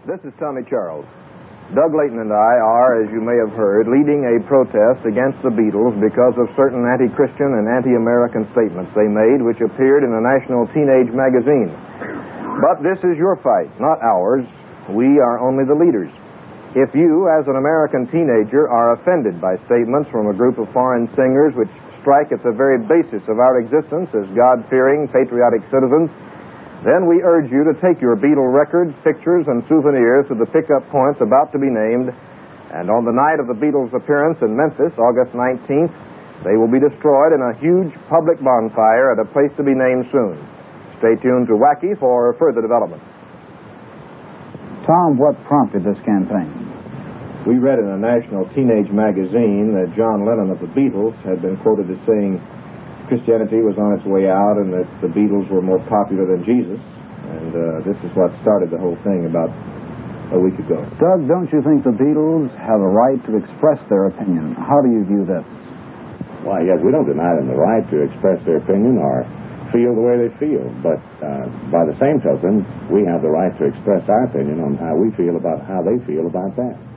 This is Tommy Charles. Doug Layton and I are, as you may have heard, leading a protest against the Beatles because of certain anti-Christian and anti-American statements they made, which appeared in a national teenage magazine. But this is your fight, not ours. We are only the leaders. If you, as an American teenager, are offended by statements from a group of foreign singers which strike at the very basis of our existence as God-fearing, patriotic citizens, then we urge you to take your Beatle records, pictures, and souvenirs to the pickup points about to be named, and on the night of the Beatles' appearance in Memphis, August 19th, they will be destroyed in a huge public bonfire at a place to be named soon. Stay tuned to Wacky for further development. Tom, what prompted this campaign? We read in a national teenage magazine that John Lennon of the Beatles had been quoted as saying Christianity was on its way out and that the Beatles were more popular than Jesus. And this is what started the whole thing about a week ago. Doug, don't you think the Beatles have a right to express their opinion? How do you view this? Why, yes, we don't deny them the right to express their opinion or feel the way they feel. But by the same token, we have the right to express our opinion on how we feel about how they feel about that.